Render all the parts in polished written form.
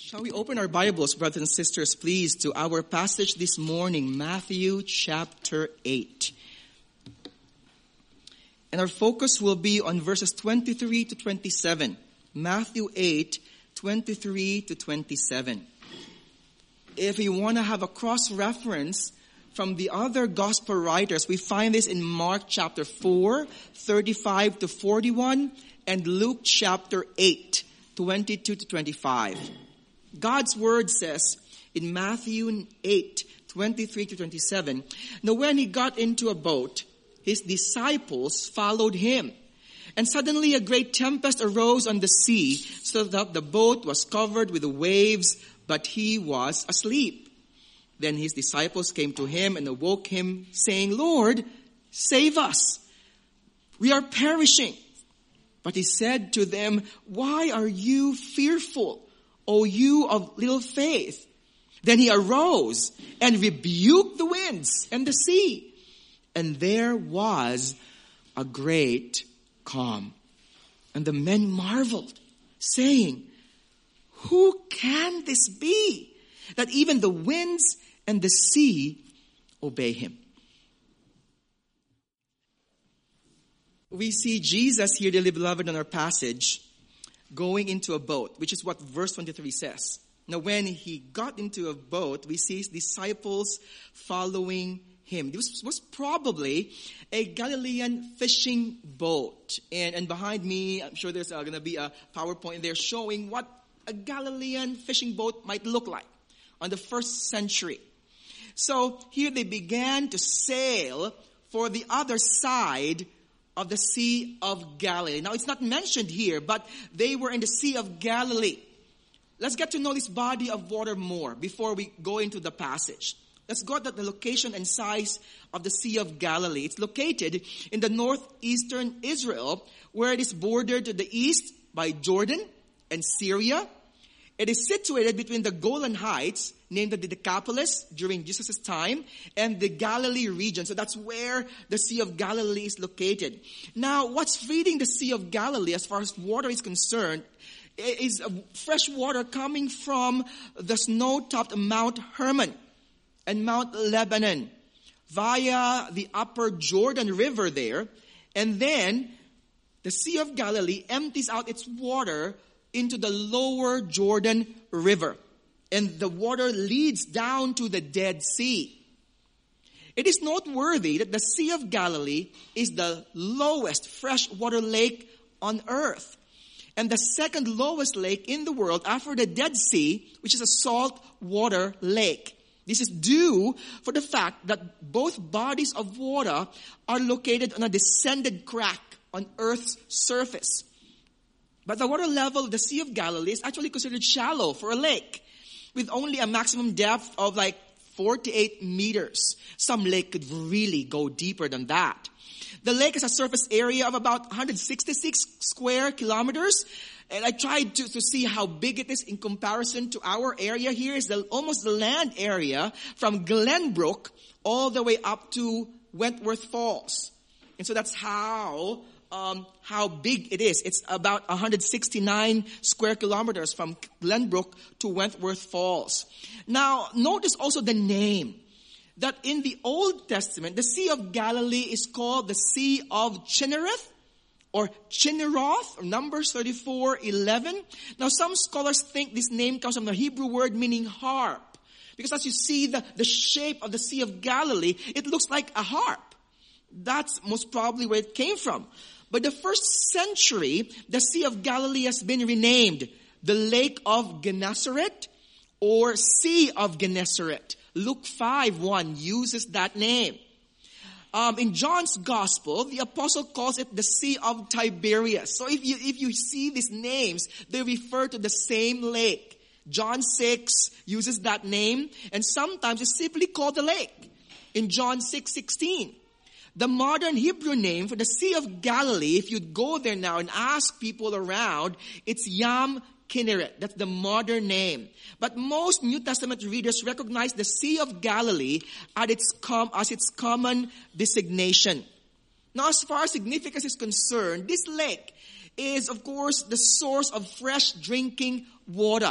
Shall we open our Bibles, brothers and sisters, please, to our passage this morning, Matthew chapter 8. And our focus will be on verses 23 to 27. Matthew 8, 23 to 27. If you want to have a cross-reference from the other gospel writers, we find this in Mark chapter 4, 35 to 41, and Luke chapter 8, 22 to 25. God's word says in Matthew 8, 23 to 27, "Now when he got into a boat, his disciples followed him. And suddenly a great tempest arose on the sea, so that the boat was covered with the waves, but he was asleep. Then his disciples came to him and awoke him, saying, 'Lord, save us. We are perishing.' But he said to them, 'Why are you fearful, O you of little faith?' Then he arose and rebuked the winds and the sea. And there was a great calm. And the men marveled, saying, 'Who can this be, that even the winds and the sea obey him?'" We see Jesus here, dearly beloved, in our passage, going into a boat, which is what verse 23 says. Now when he got into a boat, we see his disciples following him. This was probably a Galilean fishing boat. And behind me, I'm sure there's going to be a PowerPoint there showing what a Galilean fishing boat might look like on the first century. So here they began to sail for the other side of the Sea of Galilee. Now, it's not mentioned here, but they were in the Sea of Galilee. Let's get to know this body of water more before we go into the passage. Let's go at the location and size of the Sea of Galilee. It's located in the northeastern Israel, where it is bordered to the east by Jordan and Syria. It is situated between the Golan Heights, named the Decapolis during Jesus' time, and the Galilee region. So that's where the Sea of Galilee is located. Now, what's feeding the Sea of Galilee as far as water is concerned is fresh water coming from the snow-topped Mount Hermon and Mount Lebanon via the upper Jordan River there. And then the Sea of Galilee empties out its water into the lower Jordan River. And the water leads down to the Dead Sea. It is noteworthy that the Sea of Galilee is the lowest freshwater lake on earth, and the second lowest lake in the world after the Dead Sea, which is a salt water lake. This is due for the fact that both bodies of water are located on a descended crack on Earth's surface. But the water level of the Sea of Galilee is actually considered shallow for a lake, with only a maximum depth of like 48 meters. Some lake could really go deeper than that. The lake has a surface area of about 166 square kilometers. And I tried to see how big it is in comparison to our area here. Is almost the land area from Glenbrook all the way up to Wentworth Falls. And so that's how big it is. It's about 169 square kilometers from Glenbrook to Wentworth Falls. Now, notice also the name. That in the Old Testament, the Sea of Galilee is called the Sea of Chinnereth or Chinneroth, or Numbers 34:11. Now, some scholars think this name comes from the Hebrew word meaning harp. Because as you see the shape of the Sea of Galilee, it looks like a harp. That's most probably where it came from. But the first century, the Sea of Galilee has been renamed the Lake of Gennesaret or Sea of Gennesaret. Luke 5:1 uses that name. In John's Gospel, the apostle calls it the Sea of Tiberias. So if you see these names, they refer to the same lake. John 6 uses that name, and sometimes it's simply called the lake. In John 6:16. The modern Hebrew name for the Sea of Galilee, if you'd go there now and ask people around, it's Yam Kinneret. That's the modern name. But most New Testament readers recognize the Sea of Galilee as its common designation. Now, as far as significance is concerned, this lake is, of course, the source of fresh drinking water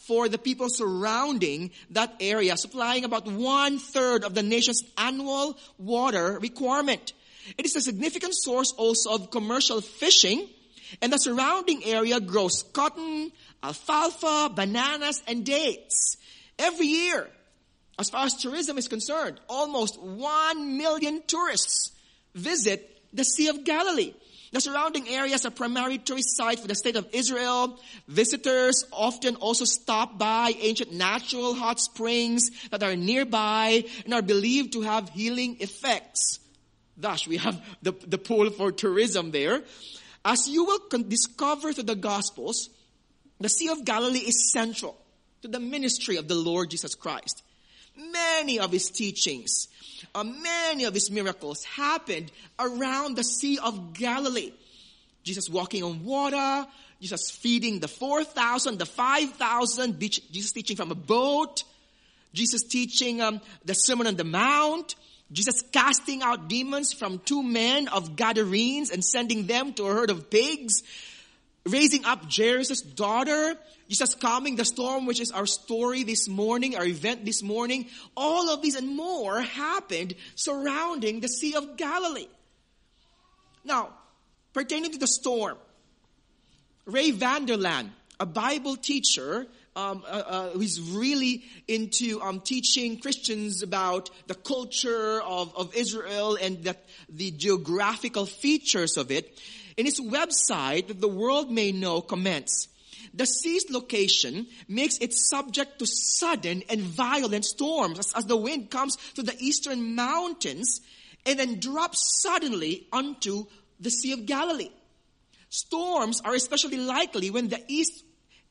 for the people surrounding that area, supplying about 1/3 of the nation's annual water requirement. It is a significant source also of commercial fishing, and the surrounding area grows cotton, alfalfa, bananas, and dates. Every year, as far as tourism is concerned, almost 1 million tourists visit the Sea of Galilee. The surrounding area is a primary tourist site for the state of Israel. Visitors often also stop by ancient natural hot springs that are nearby and are believed to have healing effects. Thus, we have the pool for tourism there. As you will discover through the Gospels, the Sea of Galilee is central to the ministry of the Lord Jesus Christ. Many of his teachings, many of his miracles happened around the Sea of Galilee. Jesus walking on water, Jesus feeding the 4,000, the 5,000, Jesus teaching from a boat, Jesus teaching the Sermon on the Mount, Jesus casting out demons from 2 men of Gadarenes and sending them to a herd of pigs, raising up Jairus' daughter, Jesus calming the storm, which is our story this morning, our event this morning. All of these and more happened surrounding the Sea of Galilee. Now, pertaining to the storm, Ray Vander Laan, a Bible teacher, who's really into teaching Christians about the culture of Israel and the geographical features of it, in his website, that the world may know, comments, the sea's location makes it subject to sudden and violent storms as the wind comes to the eastern mountains and then drops suddenly onto the Sea of Galilee. Storms are especially likely when the east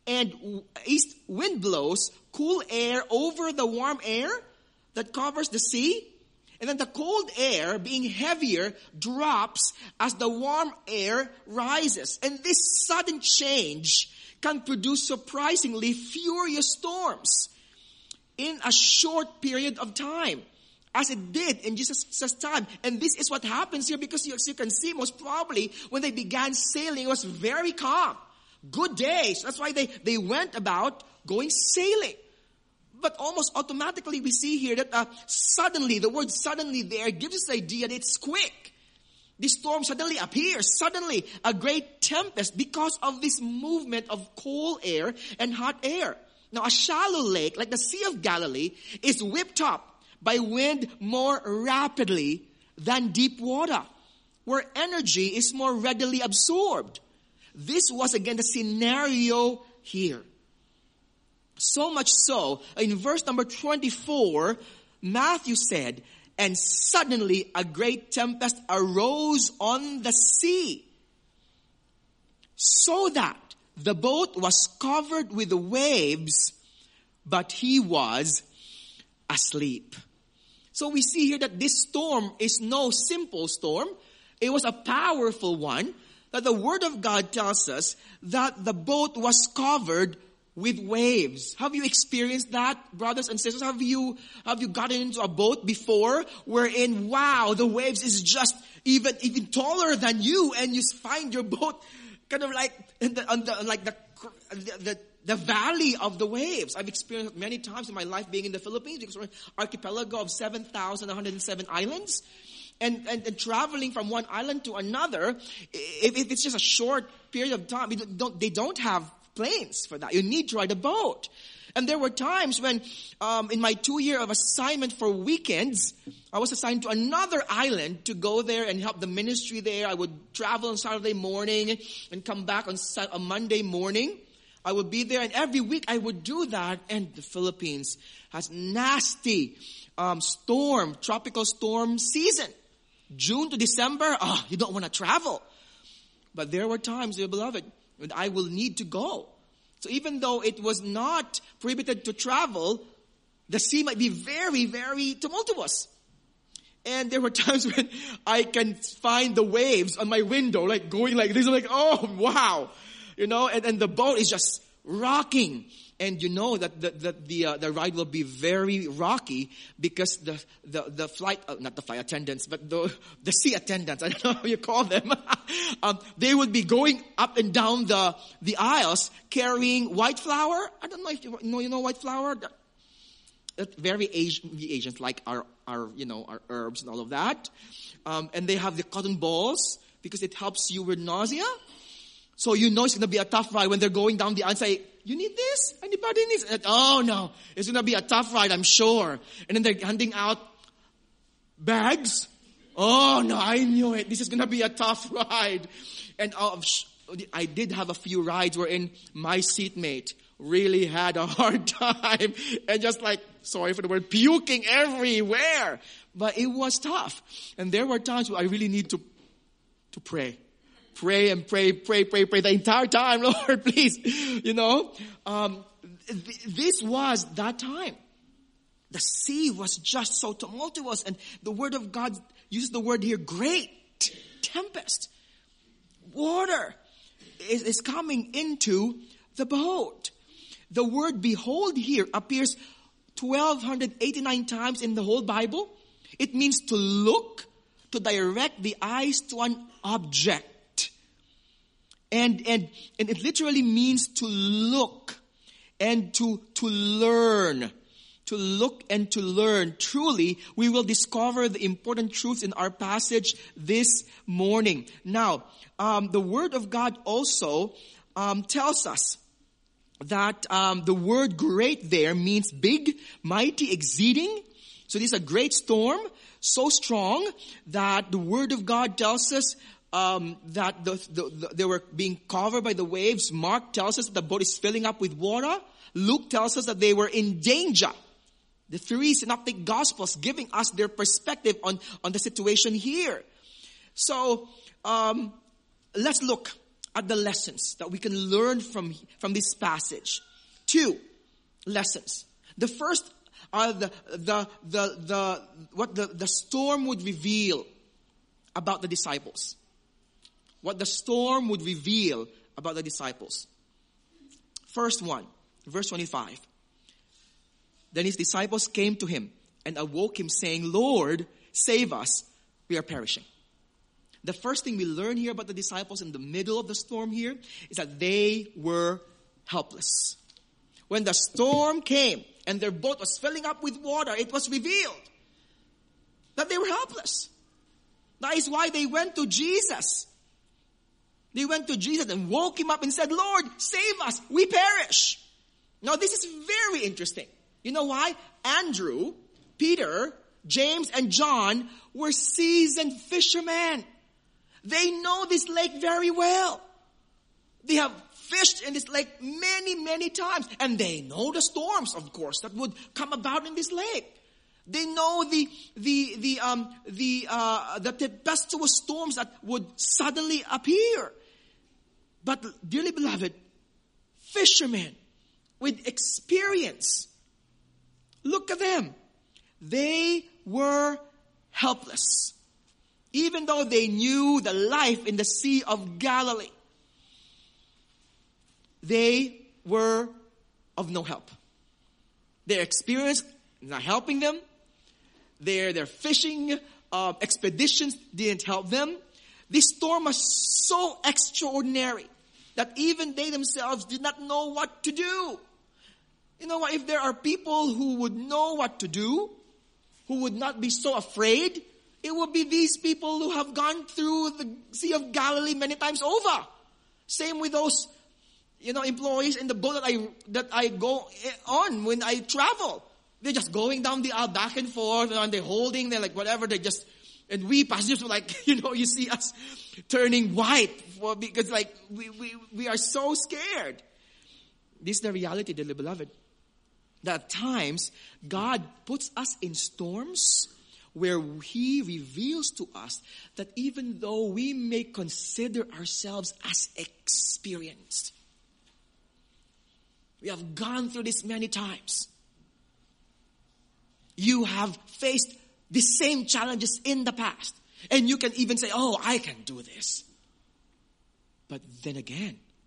wind blows cool air over the warm air that covers the sea, and then the cold air, being heavier, drops as the warm air rises. And this sudden change can produce surprisingly furious storms in a short period of time, as it did in Jesus' time. And this is what happens here, because as you can see, most probably when they began sailing, it was very calm. Good days. That's why they went about going sailing. But almost automatically we see here that suddenly, the word suddenly there gives us the idea that it's quick. The storm suddenly appears, suddenly a great tempest because of this movement of cold air and hot air. Now a shallow lake like the Sea of Galilee is whipped up by wind more rapidly than deep water, where energy is more readily absorbed. This was again the scenario here. So much so, in verse number 24, Matthew said, and suddenly a great tempest arose on the sea, so that the boat was covered with the waves, but he was asleep. So we see here that this storm is no simple storm. It was a powerful one, that the Word of God tells us that the boat was covered with waves. Have you experienced that, brothers and sisters? Have you gotten into a boat before wherein, wow, the waves is just even taller than you, and you find your boat kind of like the valley of the waves? I've experienced it many times in my life being in the Philippines, because we're an archipelago of 7,107 islands. And traveling from one island to another, if it's just a short period of time, they don't have planes for that. You need to ride a boat. And there were times when, in my 2-year of assignment for weekends, I was assigned to another island to go there and help the ministry there. I would travel on Saturday morning and come back on Monday morning. I would be there, and every week I would do that. And the Philippines has nasty tropical storm season. June to December, you don't want to travel. But there were times, dear beloved, when I will need to go. So even though it was not prohibited to travel, the sea might be very, very tumultuous. And there were times when I can find the waves on my window, like going like this. I'm like, oh, wow. And the boat is just rocking. And you know that the ride will be very rocky because the flight, not the flight attendants, but the sea attendants, I don't know how you call them, they would be going up and down the aisles carrying white flour. I don't know if you know white flour. That very Asians like our herbs and all of that. And they have the cotton balls because it helps you with nausea. So you know it's going to be a tough ride when they're going down the aisle and say, you need this? Anybody needs it? Oh no, it's going to be a tough ride, I'm sure. And then they're handing out bags. Oh no, I knew it. This is going to be a tough ride. And I did have a few rides wherein my seatmate really had a hard time and just like, sorry for the word, puking everywhere. But it was tough. And there were times where I really need to pray. Pray and pray the entire time, Lord, please. This was that time. The sea was just so tumultuous, and the word of God uses the word here, great tempest. Water is coming into the boat. The word behold here appears 1,289 times in the whole Bible. It means to look, to direct the eyes to an object. And it literally means to look and to learn. To look and to learn. Truly, we will discover the important truths in our passage this morning. Now, the Word of God also tells us that the word great there means big, mighty, exceeding. So this is a great storm, so strong that the Word of God tells us that they were being covered by the waves. Mark tells us that the boat is filling up with water. Luke tells us that they were in danger. The three synoptic gospels giving us their perspective on the situation here. So, let's look at the lessons that we can learn from this passage. 2 lessons. The first are what the storm would reveal about the disciples. What the storm would reveal about the disciples. First one, verse 25. Then his disciples came to him and awoke him, saying, Lord, save us, we are perishing. The first thing we learn here about the disciples in the middle of the storm here is that they were helpless. When the storm came and their boat was filling up with water, it was revealed that they were helpless. That is why they went to Jesus. They went to Jesus and woke him up and said, Lord, save us, we perish. Now this is very interesting. You know why? Andrew, Peter, James, and John were seasoned fishermen. They know this lake very well. They have fished in this lake many, many times. And they know the storms, of course, that would come about in this lake. They know the tempestuous storms that would suddenly appear. But, dearly beloved, fishermen with experience, look at them. They were helpless. Even though they knew the life in the Sea of Galilee, they were of no help. Their experience not helping them. Their fishing expeditions didn't help them. This storm was so extraordinary that even they themselves did not know what to do. You know what? If there are people who would know what to do, who would not be so afraid, it would be these people who have gone through the Sea of Galilee many times over. Same with those, employees in the boat that I go on when I travel. They're just going down the aisle back and forth, and they're holding, they're like whatever, and we passengers were like, you see us turning white because we are so scared. This is the reality, dearly beloved. That at times, God puts us in storms where He reveals to us that even though we may consider ourselves as experienced, we have gone through this many times. You have faced the same challenges in the past. And you can even say, I can do this. But then again,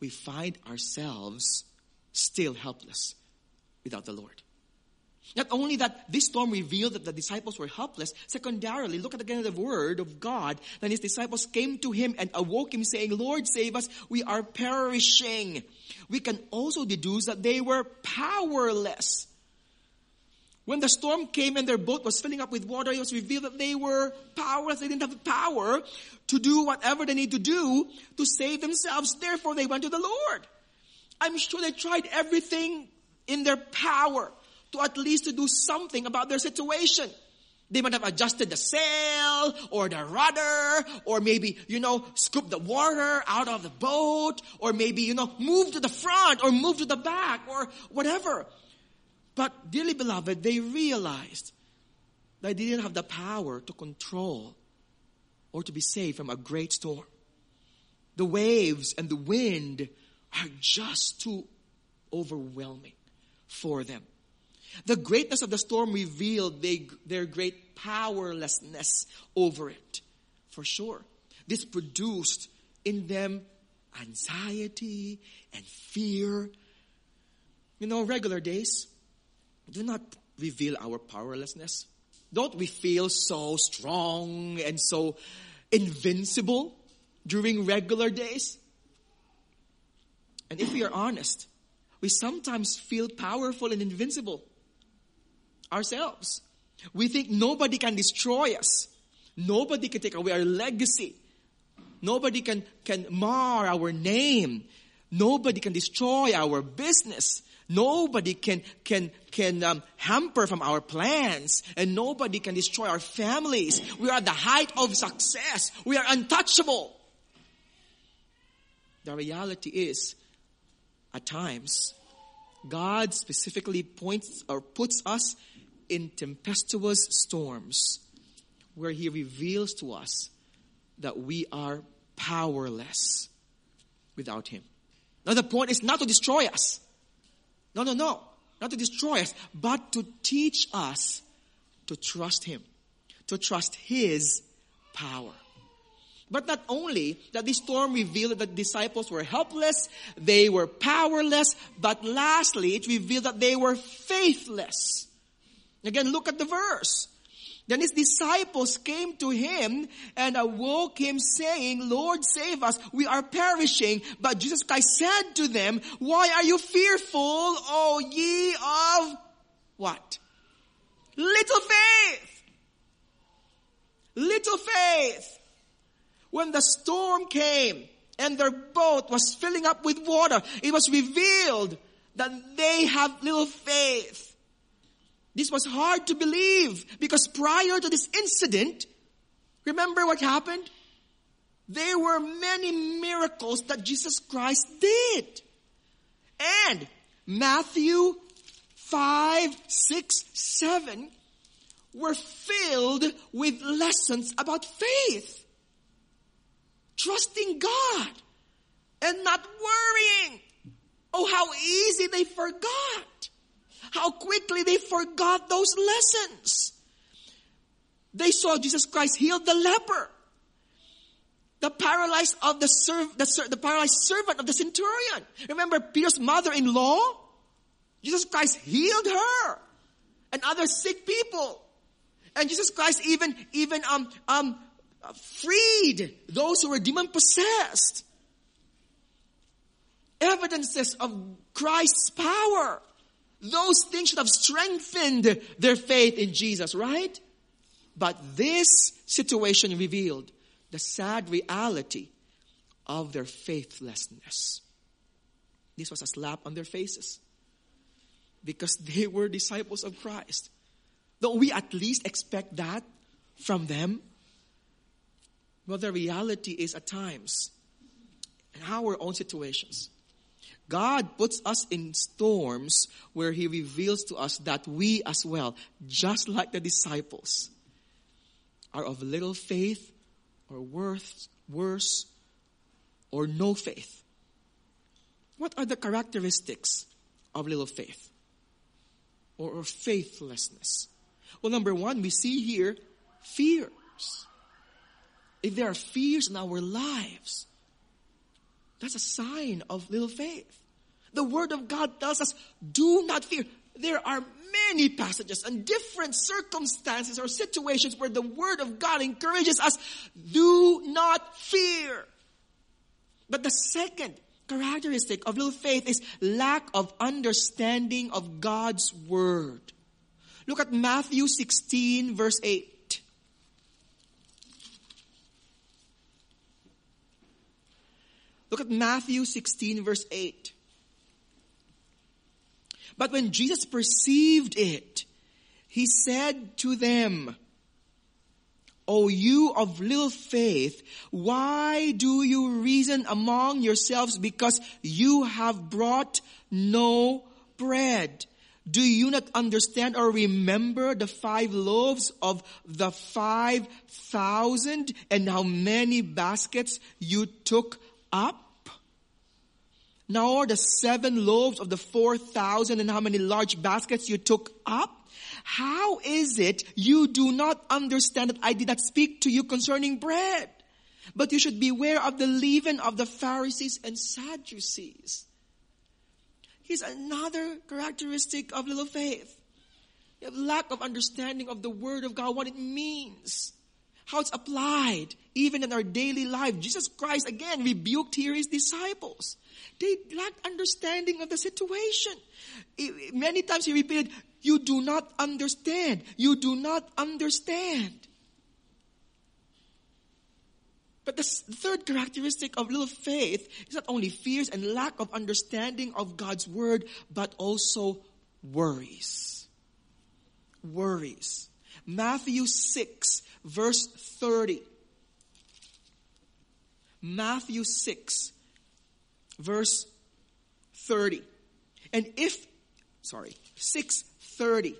we find ourselves still helpless without the Lord. Not only that this storm revealed that the disciples were helpless, secondarily, look at again the word of God. Then his disciples came to him and awoke him saying, Lord, save us, we are perishing. We can also deduce that they were powerless. When the storm came and their boat was filling up with water, it was revealed that they were powerless. They didn't have the power to do whatever they need to do to save themselves. Therefore, they went to the Lord. I'm sure they tried everything in their power to at least to do something about their situation. They might have adjusted the sail or the rudder or maybe, scoop the water out of the boat or maybe, move to the front or move to the back or whatever. But dearly beloved, they realized that they didn't have the power to control or to be saved from a great storm. The waves and the wind are just too overwhelming for them. The greatness of the storm revealed their great powerlessness over it. For sure. This produced in them anxiety and fear. Regular days do not reveal our powerlessness. Don't we feel so strong and so invincible during regular days? And if we are honest, we sometimes feel powerful and invincible ourselves. We think nobody can destroy us. Nobody can take away our legacy. Nobody can mar our name. Nobody can destroy our business. Nobody can hamper from our plans. And nobody can destroy our families. We are at the height of success. We are untouchable. The reality is, at times, God specifically points or puts us in tempestuous storms where he reveals to us that we are powerless without him. Now the point is not to destroy us. No. Not to destroy us, but to teach us to trust him. To trust his power. But not only that the storm revealed that the disciples were helpless, they were powerless, but lastly, it revealed that they were faithless. Again, look at the verse. Then his disciples came to him and awoke him saying, Lord, save us, we are perishing. But Jesus Christ said to them, why are you fearful, O ye of what? Little faith. Little faith. When the storm came and their boat was filling up with water, it was revealed that they have little faith. This was hard to believe because prior to this incident, remember what happened? There were many miracles that Jesus Christ did. And Matthew 5, 6, 7 were filled with lessons about faith. Trusting God and not worrying. Oh, how easy they forgot. How quickly they forgot those lessons. They saw Jesus Christ heal the leper. The paralyzed the paralyzed servant of the centurion. Remember Peter's mother-in-law? Jesus Christ healed her and other sick people. And Jesus Christ even freed those who were demon-possessed. Evidences of Christ's power. Those things should have strengthened their faith in Jesus, right? But this situation revealed the sad reality of their faithlessness. This was a slap on their faces. Because they were disciples of Christ. Don't we at least expect that from them? Well, the reality is at times, in our own situations, God puts us in storms where he reveals to us that we as well, just like the disciples, are of little faith or worse, or no faith. What are the characteristics of little faith or faithlessness? Well, number one, we see here fears. If there are fears in our lives, That's a sign of little faith. The Word of God tells us, do not fear. There are many passages and different circumstances or situations where the Word of God encourages us, do not fear. But the second characteristic of little faith is lack of understanding of God's Word. Look at Matthew 16, verse 8. Look at Matthew 16, verse 8. But when Jesus perceived it, he said to them, O you of little faith, why do you reason among yourselves because you have brought no bread? Do you not understand or remember the 5 loaves of the 5,000 and how many baskets you took up? Nor the 7 loaves of the 4,000 and how many large baskets you took up? How is it you do not understand that I did not speak to you concerning bread? But you should beware of the leaven of the Pharisees and Sadducees. Here's another characteristic of little faith. You have lack of understanding of the Word of God, what it means, how it's applied, even in our daily life. Jesus Christ, again, rebuked here his disciples. They lacked understanding of the situation. Many times he repeated, you do not understand. You do not understand. But the third characteristic of little faith is not only fears and lack of understanding of God's Word, but also worries. Worries. Matthew 6, verse 30. Matthew 6, verse 30. And 6:30.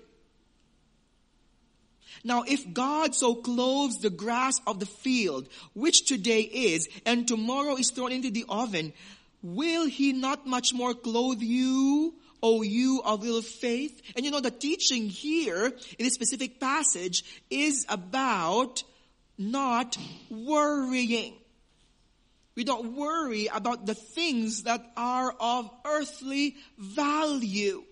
Now if God so clothes the grass of the field, which today is, and tomorrow is thrown into the oven, will he not much more clothe you, O you of little faith? And the teaching here in this specific passage is about not worrying. We don't worry about the things that are of earthly value.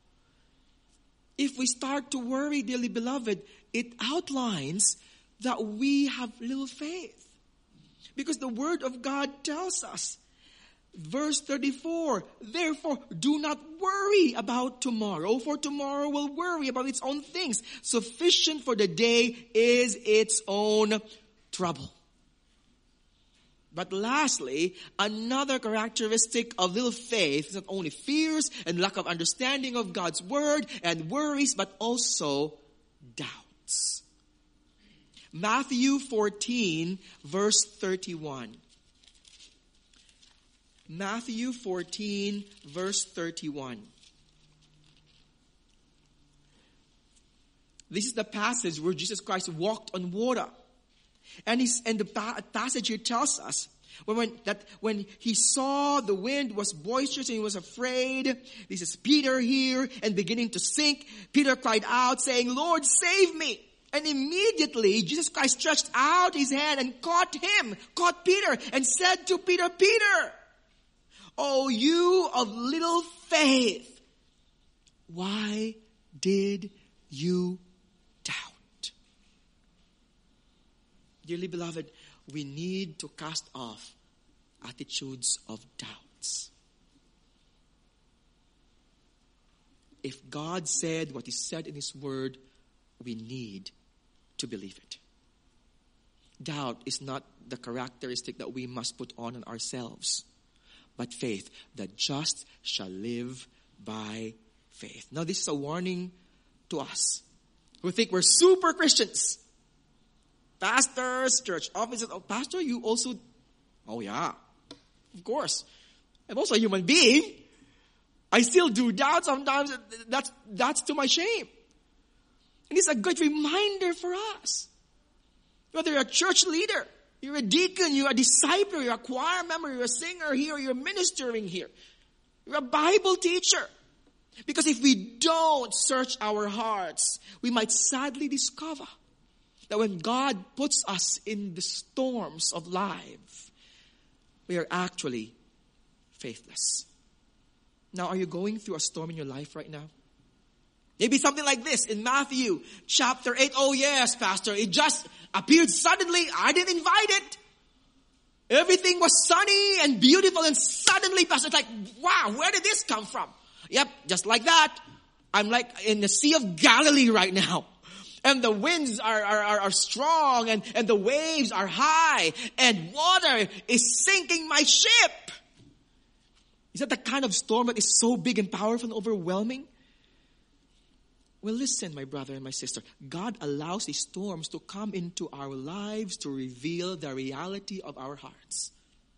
If we start to worry, dearly beloved, it outlines that we have little faith. Because the Word of God tells us, verse 34, therefore do not worry about tomorrow, for tomorrow will worry about its own things. Sufficient for the day is its own trouble. But lastly, another characteristic of little faith is not only fears and lack of understanding of God's Word and worries, but also doubts. Matthew 14, verse 31. Matthew 14, verse 31. This is the passage where Jesus Christ walked on water. And the passage here tells us when he saw the wind was boisterous and he was afraid. This is Peter here and beginning to sink. Peter cried out saying, Lord, save me. And immediately Jesus Christ stretched out his hand and caught Peter and said to Peter, Peter, O you of little faith, why did you doubt? Dearly beloved, we need to cast off attitudes of doubts. If God said what He said in His Word, we need to believe it. Doubt is not the characteristic that we must put on ourselves, but faith. The just shall live by faith. Now this is a warning to us who think we're super Christians. Pastors, church officers. Oh, pastor, you also... Oh yeah, of course. I'm also a human being. I still do doubt sometimes. That's to my shame. And it's a good reminder for us. Whether you're a church leader, you're a deacon, you're a disciple, you're a choir member, you're a singer here, you're ministering here. You're a Bible teacher. Because if we don't search our hearts, we might sadly discover that when God puts us in the storms of life, we are actually faithless. Now, are you going through a storm in your life right now? Maybe something like this in Matthew chapter 8. Oh yes, Pastor, it just appeared suddenly. I didn't invite it. Everything was sunny and beautiful, and suddenly, Pastor, it's like, wow, where did this come from? Yep, just like that. I'm like in the Sea of Galilee right now. And the winds are strong, and the waves are high, and water is sinking my ship. Is that the kind of storm that is so big and powerful and overwhelming? Well, listen, my brother and my sister. God allows these storms to come into our lives to reveal the reality of our hearts.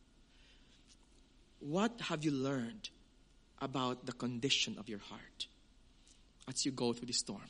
What have you learned about the condition of your heart as you go through the storm?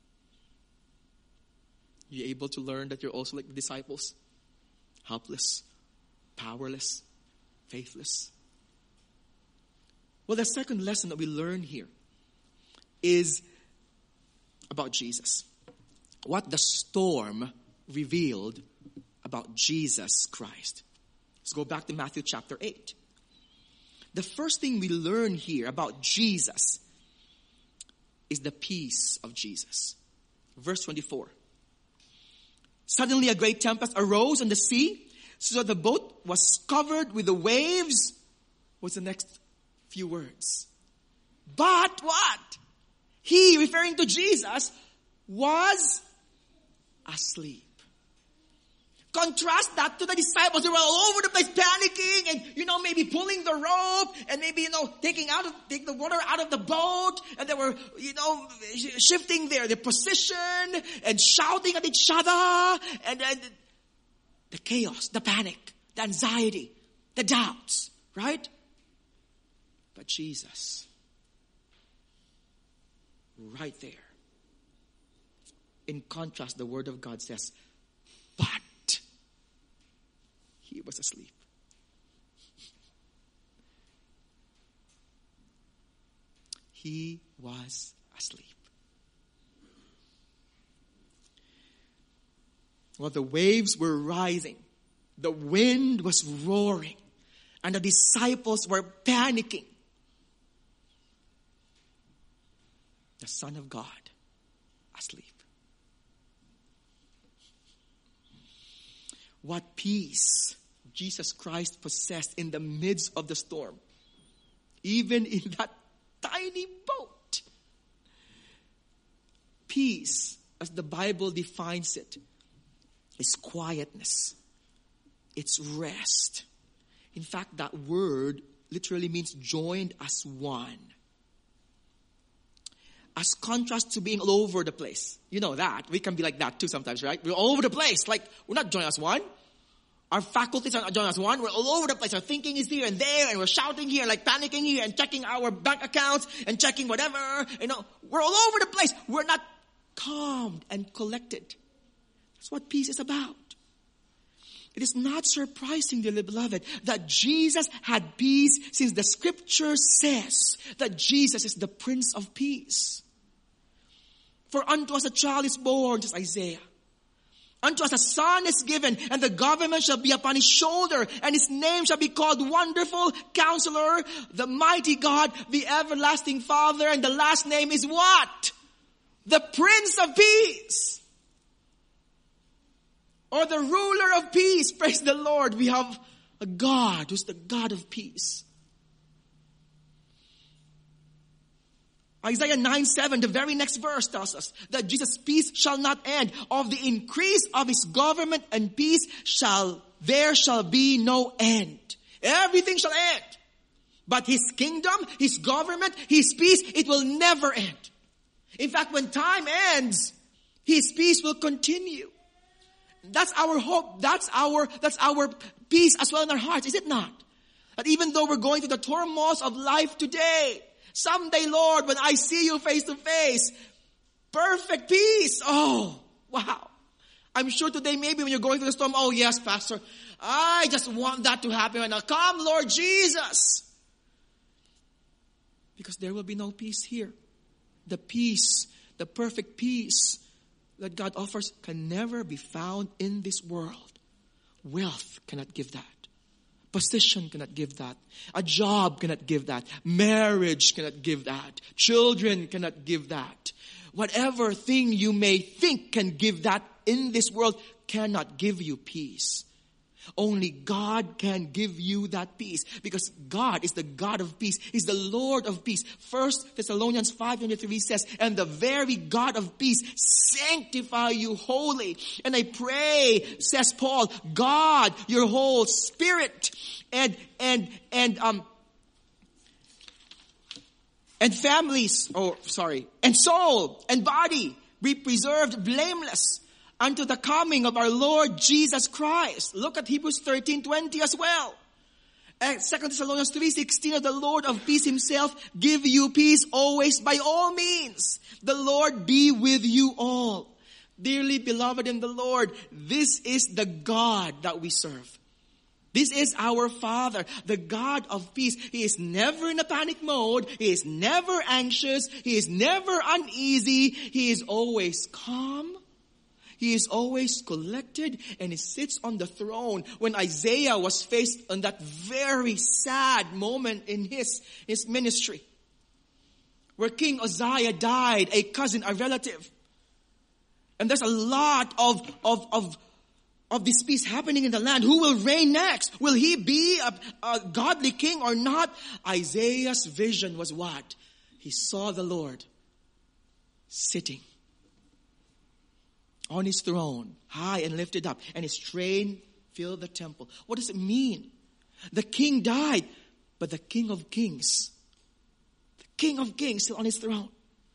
You're able to learn that you're also like the disciples, helpless, powerless, faithless. Well, the second lesson that we learn here is about Jesus. What the storm revealed about Jesus Christ. Let's go back to Matthew chapter 8. The first thing we learn here about Jesus is the peace of Jesus. Verse 24. Suddenly a great tempest arose on the sea, so that the boat was covered with the waves. What's the next few words? But what? He, referring to Jesus, was asleep. Contrast that to the disciples. They were all over the place panicking and, maybe pulling the rope and maybe, taking the water out of the boat. And they were, shifting their position and shouting at each other. And the chaos, the panic, the anxiety, the doubts, right? But Jesus, right there. In contrast, the Word of God says, but he was asleep. He was asleep. Well, the waves were rising. The wind was roaring. And the disciples were panicking. The Son of God, asleep. What peace Jesus Christ possessed in the midst of the storm. Even in that tiny boat. Peace, as the Bible defines it, is quietness. It's rest. In fact, that word literally means joined as one. As contrast to being all over the place. You know that. We can be like that too sometimes, right? We're all over the place. Like, we're not joined as one. Our faculties are not joined as one. We're all over the place. Our thinking is here and there, and we're shouting here, like panicking here, and checking our bank accounts, and checking whatever. We're all over the place. We're not calmed and collected. That's what peace is about. It is not surprising, dearly beloved, that Jesus had peace, since the scripture says that Jesus is the Prince of Peace. For unto us a child is born, just Isaiah. Unto us a son is given, and the government shall be upon his shoulder, and his name shall be called Wonderful Counselor, the Mighty God, the Everlasting Father, and the last name is what? The Prince of Peace. Or the ruler of peace. Praise the Lord. We have a God who's the God of peace. Isaiah 9:7, the very next verse tells us that Jesus' peace shall not end. Of the increase of his government and peace there shall be no end. Everything shall end. But his kingdom, his government, his peace, it will never end. In fact, when time ends, his peace will continue. That's our hope. That's our peace as well in our hearts, is it not? That even though we're going through the turmoils of life today, someday, Lord, when I see you face to face, perfect peace. Oh, wow. I'm sure today, maybe when you're going through the storm, oh yes, Pastor, I just want that to happen right now. Come, Lord Jesus. Because there will be no peace here. The peace, the perfect peace that God offers can never be found in this world. Wealth cannot give that. Position cannot give that. A job cannot give that. Marriage cannot give that. Children cannot give that. Whatever thing you may think can give that in this world cannot give you peace. Only God can give you that peace, because God is the God of peace. He's the Lord of peace. 1 Thessalonians 5:23 says, and the very God of peace sanctify you wholly. And I pray, says Paul, God, your whole spirit and families, and soul and body be preserved blameless unto the coming of our Lord Jesus Christ. Look at Hebrews 13:20 as well. And 2 Thessalonians 3:16, the Lord of peace himself give you peace always by all means. The Lord be with you all. Dearly beloved in the Lord, this is the God that we serve. This is our Father, the God of peace. He is never in a panic mode. He is never anxious. He is never uneasy. He is always calm. He is always collected, and he sits on the throne. When Isaiah was faced on that very sad moment in his ministry, where King Uzziah died, a cousin, a relative. And there's a lot of this peace happening in the land. Who will reign next? Will he be a godly king or not? Isaiah's vision was what? He saw the Lord sitting on his throne, high and lifted up, and his train filled the temple. What does it mean? The king died, but the King of Kings still on his throne.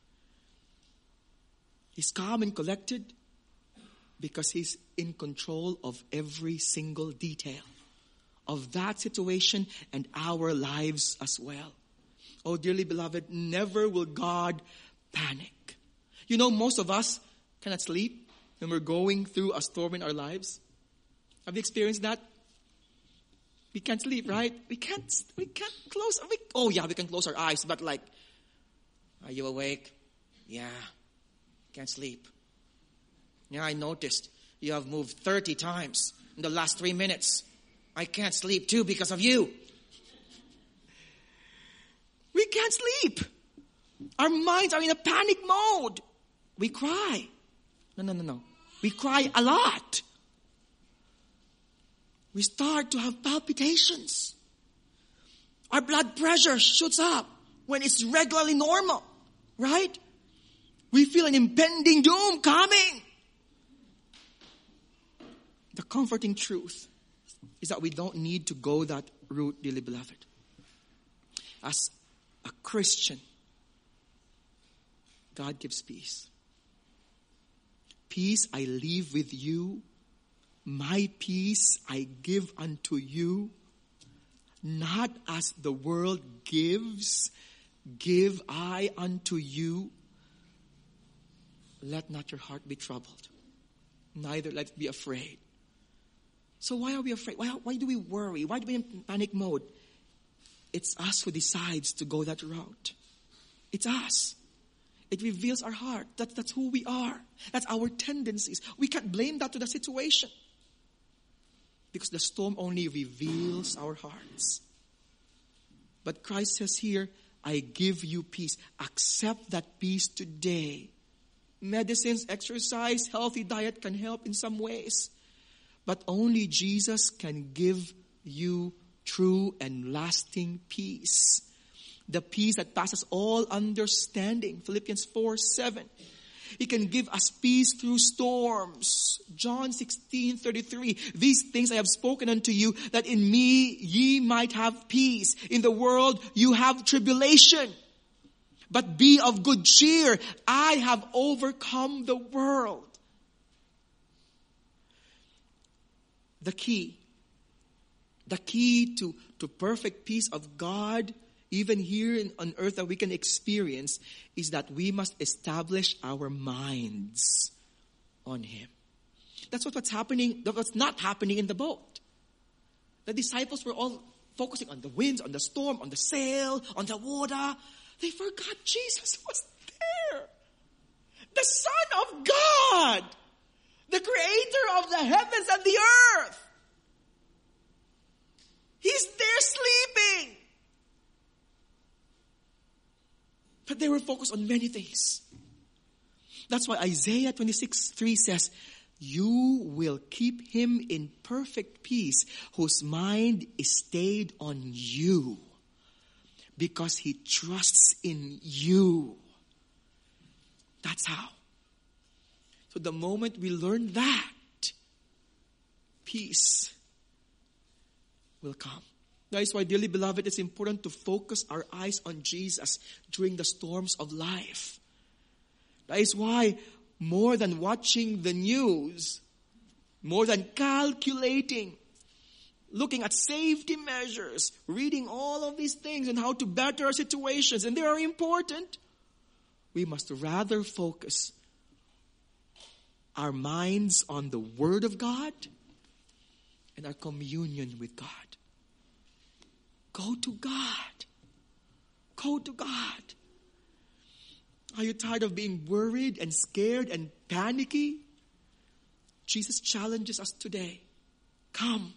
He's calm and collected because he's in control of every single detail of that situation and our lives as well. Oh, dearly beloved, never will God panic. You know, most of us cannot sleep when we're going through a storm in our lives. Have you experienced that? We can't sleep, right? We can't close. We can close our eyes, but like, are you awake? Yeah. Can't sleep. Yeah, I noticed you have moved 30 times in the last 3 minutes. I can't sleep too because of you. We can't sleep. Our minds are in a panic mode. We cry. No. We cry a lot. We start to have palpitations. Our blood pressure shoots up when it's regularly normal, right? We feel an impending doom coming. The comforting truth is that we don't need to go that route, dearly beloved. As a Christian, God gives peace. Peace I leave with you. My peace I give unto you. Not as the world gives, give I unto you. Let not your heart be troubled. Neither let it be afraid. So why are we afraid? Why do we worry? Why do we in panic mode? It's us who decides to go that route. It's us. It reveals our heart. That's who we are. That's our tendencies. We can't blame that to the situation. Because the storm only reveals our hearts. But Christ says here, I give you peace. Accept that peace today. Medicines, exercise, healthy diet can help in some ways. But only Jesus can give you true and lasting peace. The peace that passes all understanding. Philippians 4:7. He can give us peace through storms. John 16:33. These things I have spoken unto you, that in me ye might have peace. In the world you have tribulation. But be of good cheer. I have overcome the world. The key to perfect peace of God, even here on earth that we can experience, is that we must establish our minds on Him. That's what's happening, what's not happening in the boat. The disciples were all focusing on the winds, on the storm, on the sail, on the water. They forgot Jesus was there. The Son of God. The Creator of the heavens and the earth. He's there sleeping. But they were focused on many things. That's why Isaiah 26:3 says, you will keep him in perfect peace, whose mind is stayed on you, because he trusts in you. That's how. So the moment we learn that, peace will come. That is why, dearly beloved, it's important to focus our eyes on Jesus during the storms of life. That is why, more than watching the news, more than calculating, looking at safety measures, reading all of these things and how to better our situations, and they are important, we must rather focus our minds on the Word of God and our communion with God. Go to God. Go to God. Are you tired of being worried and scared and panicky? Jesus challenges us today. Come.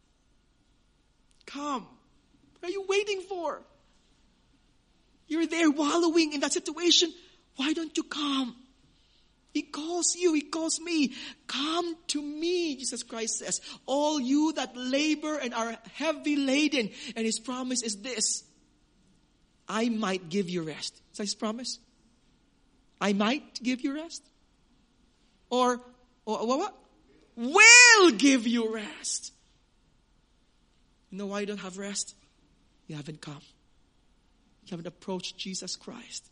Come. What are you waiting for? You're there wallowing in that situation. Why don't you come? He calls you. He calls me. Come to me, Jesus Christ says. All you that labor and are heavy laden. And his promise is this. I might give you rest. Is that his promise? I might give you rest? Or what? Will give you rest. You know why you don't have rest? You haven't come. You haven't approached Jesus Christ.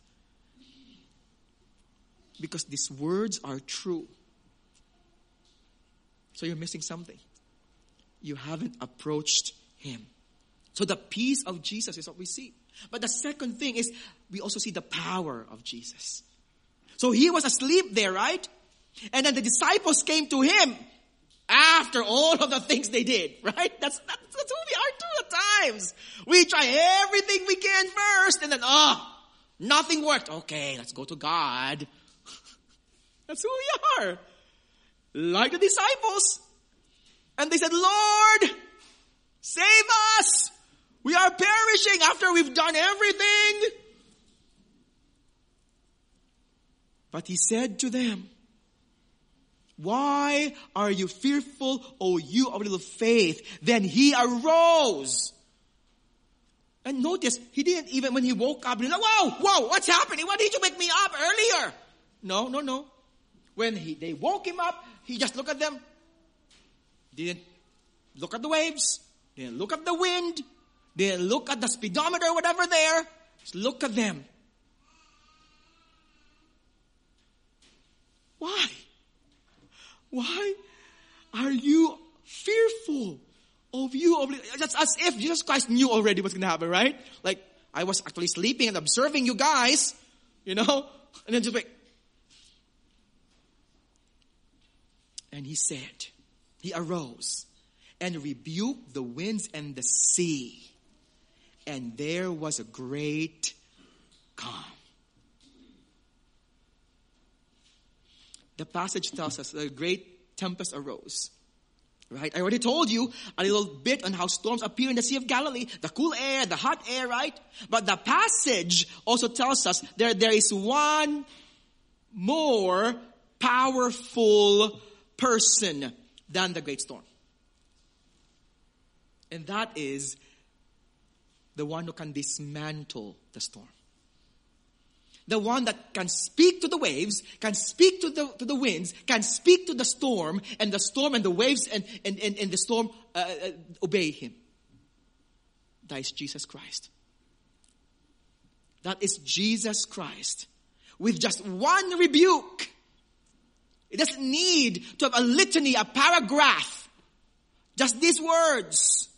Because these words are true. So you're missing something. You haven't approached him. So the peace of Jesus is what we see. But the second thing is we also see the power of Jesus. So he was asleep there, right? And then the disciples came to him after all of the things they did, right? That's who we are too at times. We try everything we can first and then, nothing worked. Okay, let's go to God. That's who we are. Like the disciples. And they said, Lord, save us. We are perishing after we've done everything. But he said to them, why are you fearful, O you of little faith? Then he arose. And notice, he didn't even, when he woke up, he was like, whoa, what's happening? Why didn't you wake me up earlier? No. When they woke him up, he just looked at them. Didn't look at the waves. Didn't look at the wind. Didn't look at the speedometer, whatever there. Just look at them. Why? Why are you fearful of you? That's as if Jesus Christ knew already what's going to happen, right? Like, I was actually sleeping and observing you guys, and then just like, and he said, he arose and rebuked the winds and the sea. And there was a great calm. The passage tells us that a great tempest arose. Right? I already told you a little bit on how storms appear in the Sea of Galilee. The cool air, the hot air, right? But the passage also tells us there is one more powerful person than the great storm. And that is the one who can dismantle the storm. The one that can speak to the waves, can speak to the winds, can speak to the storm and the waves and the storm obey him. That is Jesus Christ. That is Jesus Christ. With just one rebuke. It doesn't need to have a litany, a paragraph. Just these words.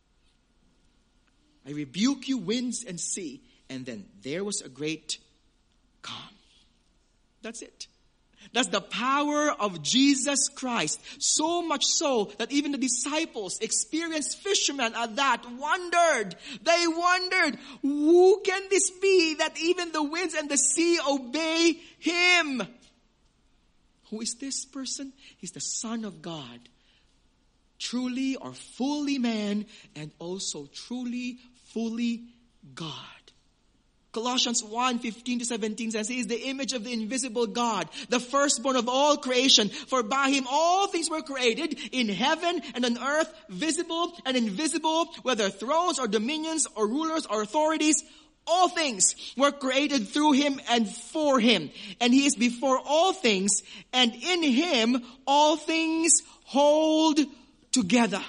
I rebuke you, winds and sea. And then there was a great calm. That's it. That's the power of Jesus Christ. So much so that even the disciples, experienced fishermen at that, wondered. They wondered, who can this be that even the winds and the sea obey him? Who is this person? He's the Son of God. truly or fully man, and also truly, fully God. Colossians 1:15-17 says, He is the image of the invisible God, the firstborn of all creation. For by Him all things were created, in heaven and on earth, visible and invisible, whether thrones or dominions or rulers or authorities. All things were created through Him and for Him. And He is before all things, and in Him all things hold together.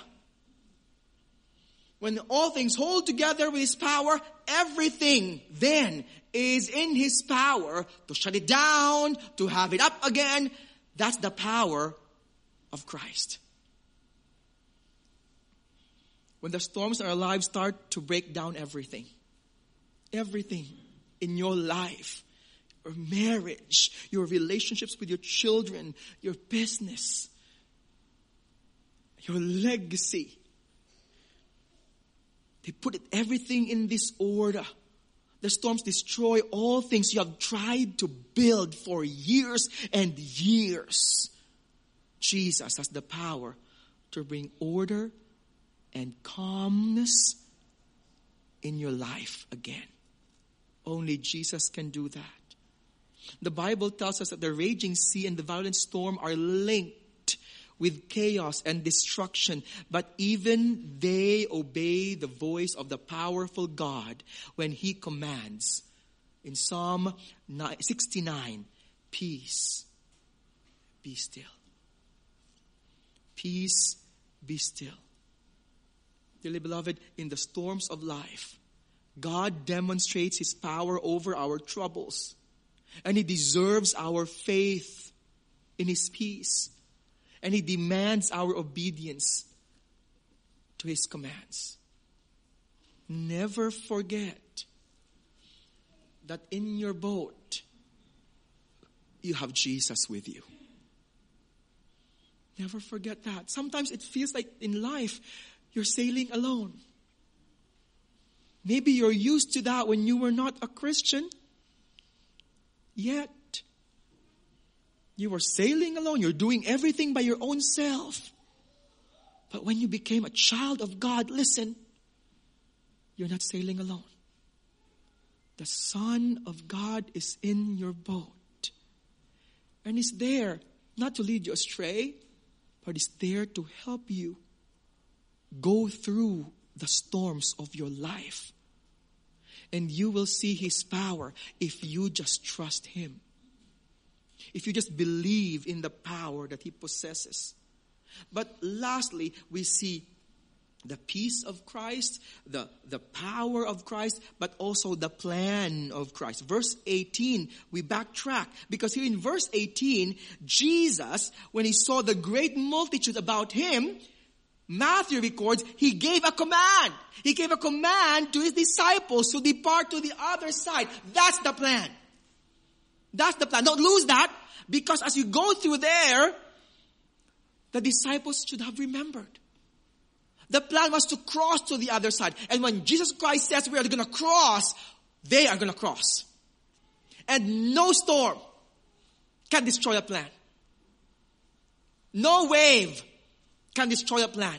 When all things hold together with His power, everything then is in His power to shut it down, to have it up again. That's the power of Christ. When the storms in our lives start to break down everything in your life, your marriage, your relationships with your children, your business, your legacy, they put everything in this order. The storms destroy all things you have tried to build for years and years. Jesus has the power to bring order and calmness in your life again. Only Jesus can do that. The Bible tells us that the raging sea and the violent storm are linked with chaos and destruction, but even they obey the voice of the powerful God when He commands. In Psalm 69, peace, be still. Peace, be still. Dearly beloved, in the storms of life, God demonstrates His power over our troubles, and He deserves our faith in His peace. And He demands our obedience to His commands. Never forget that in your boat, you have Jesus with you. Never forget that. Sometimes it feels like in life, you're sailing alone. Maybe you're used to that when you were not a Christian. Yet, you were sailing alone. You're doing everything by your own self. But when you became a child of God, listen, you're not sailing alone. The Son of God is in your boat. And He's there not to lead you astray, but He's there to help you go through the storms of your life. And you will see His power if you just trust Him. If you just believe in the power that He possesses. But lastly, we see the peace of Christ, the power of Christ, but also the plan of Christ. Verse 18, we backtrack. Because here in verse 18, Jesus, when He saw the great multitude about Him, Matthew records, He gave a command. He gave a command to His disciples to depart to the other side. That's the plan. That's the plan. Don't lose that, because as you go through there, the disciples should have remembered. The plan was to cross to the other side. And when Jesus Christ says we are going to cross, they are going to cross. And no storm can destroy a plan. No wave can destroy a plan.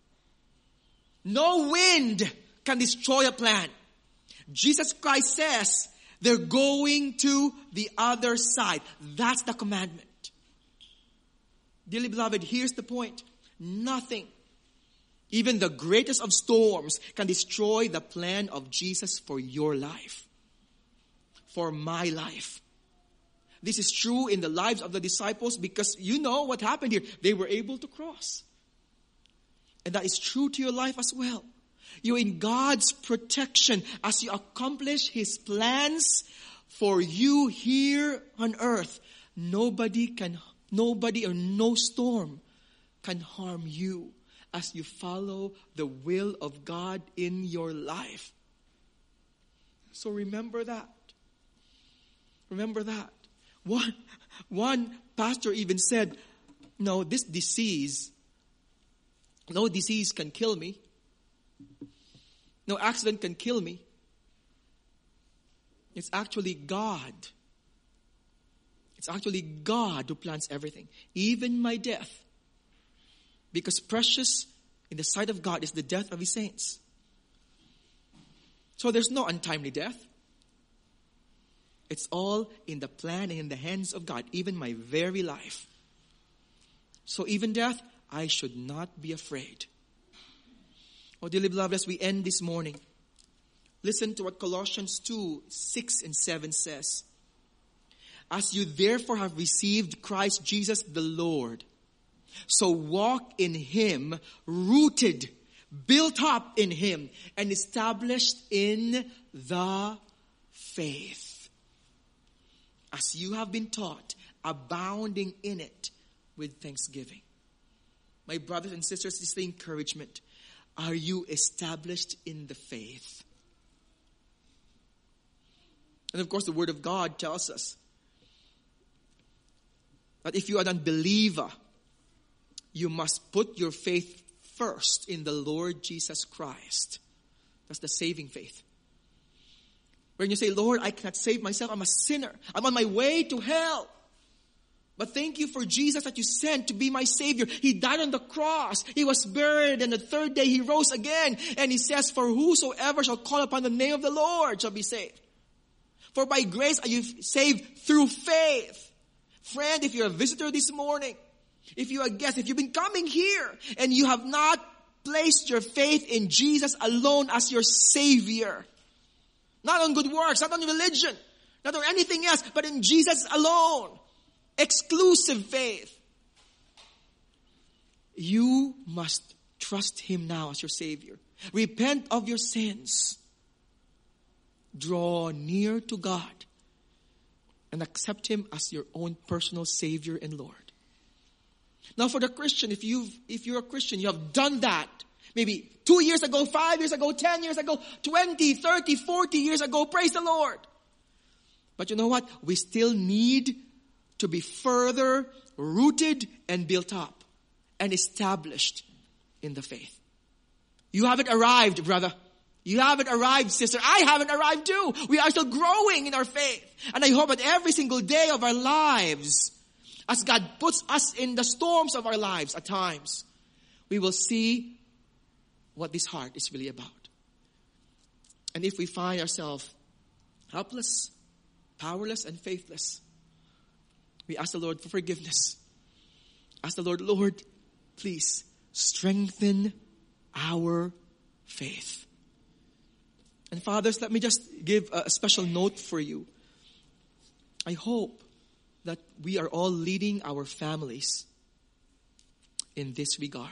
No wind can destroy a plan. Jesus Christ says they're going to the other side. That's the commandment. Dearly beloved, here's the point. Nothing, even the greatest of storms, can destroy the plan of Jesus for your life. For my life. This is true in the lives of the disciples, because you know what happened here. They were able to cross. And that is true to your life as well. You're in God's protection as you accomplish His plans for you here on earth. Nobody or no storm can harm you as you follow the will of God in your life. So remember that. Remember that. One pastor even said, no disease can kill me. No accident can kill me. It's actually God. It's actually God who plans everything. Even my death. Because precious in the sight of God is the death of His saints. So there's no untimely death. It's all in the plan and in the hands of God, even my very life. So even death, I should not be afraid. Oh, dearly beloved, as we end this morning, listen to what Colossians 2:6-7 says. As you therefore have received Christ Jesus the Lord, so walk in Him, rooted, built up in Him, and established in the faith. As you have been taught, abounding in it with thanksgiving. My brothers and sisters, this is the encouragement. Are you established in the faith? And of course, the Word of God tells us that if you are an unbeliever, you must put your faith first in the Lord Jesus Christ. That's the saving faith. When you say, Lord, I cannot save myself. I'm a sinner. I'm on my way to hell. But thank you for Jesus that you sent to be my Savior. He died on the cross. He was buried, and the third day He rose again. And He says, for whosoever shall call upon the name of the Lord shall be saved. For by grace are you saved through faith. Friend, if you're a visitor this morning, if you're a guest, if you've been coming here and you have not placed your faith in Jesus alone as your Savior, not on good works, not on religion, not on anything else, but in Jesus alone, exclusive faith, you must trust Him now as your Savior. Repent of your sins. Draw near to God and accept Him as your own personal Savior and Lord. Now for the Christian, if you're a Christian, you have done that. Maybe 2 years ago, 5 years ago, 10 years ago, 20, 30, 40 years ago. Praise the Lord. But you know what? We still need to be further rooted and built up and established in the faith. You haven't arrived, brother. You haven't arrived, sister. I haven't arrived too. We are still growing in our faith. And I hope that every single day of our lives, as God puts us in the storms of our lives at times, we will see what this heart is really about. And if we find ourselves helpless, powerless, and faithless, we ask the Lord for forgiveness. Ask the Lord, Lord, please strengthen our faith. And fathers, let me just give a special note for you. I hope that we are all leading our families in this regard.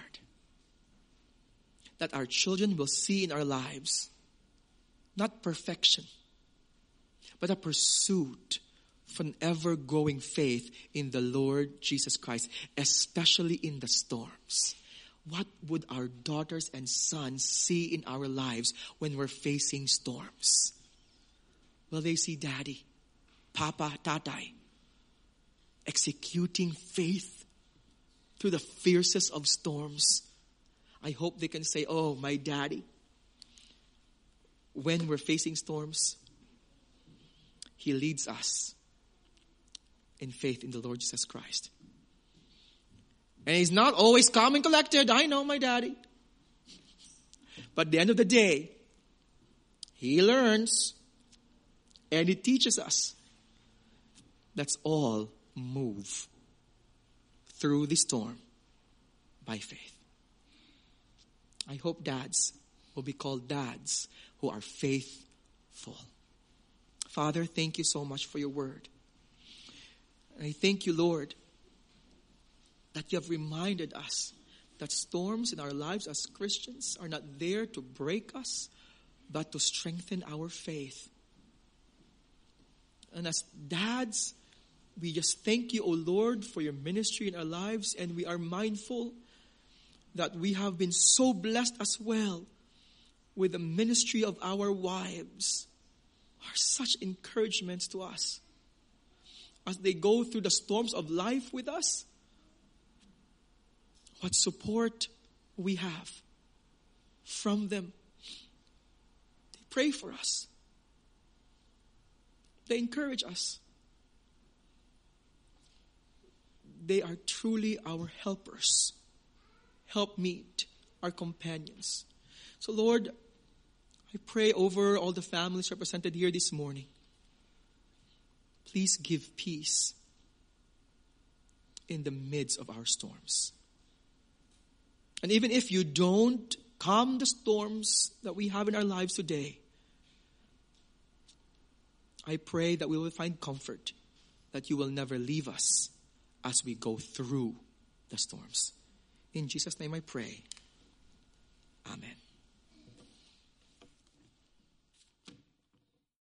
That our children will see in our lives not perfection, but a pursuit for an ever-growing faith in the Lord Jesus Christ, especially in the storms. What would our daughters and sons see in our lives when we're facing storms? Will they see Daddy, Papa, Tatay, executing faith through the fiercest of storms? I hope they can say, oh, my Daddy, when we're facing storms, He leads us in faith in the Lord Jesus Christ. And He's not always calm and collected. I know my Daddy. But at the end of the day, He learns and He teaches us. Let's all move through the storm by faith. I hope dads will be called dads who are faithful. Father, thank you so much for your word. And I thank you, Lord, that you have reminded us that storms in our lives as Christians are not there to break us, but to strengthen our faith. And as dads, we just thank you, O Lord, for your ministry in our lives, and we are mindful that we have been so blessed as well with the ministry of our wives. Are such encouragements to us as they go through the storms of life with us. What support we have from them. They pray for us. They encourage us. They are truly our helpers. help meet our companions. So Lord, I pray over all the families represented here this morning. Please give peace in the midst of our storms. And even if you don't calm the storms that we have in our lives today, I pray that we will find comfort, that you will never leave us as we go through the storms. In Jesus' name I pray. Amen.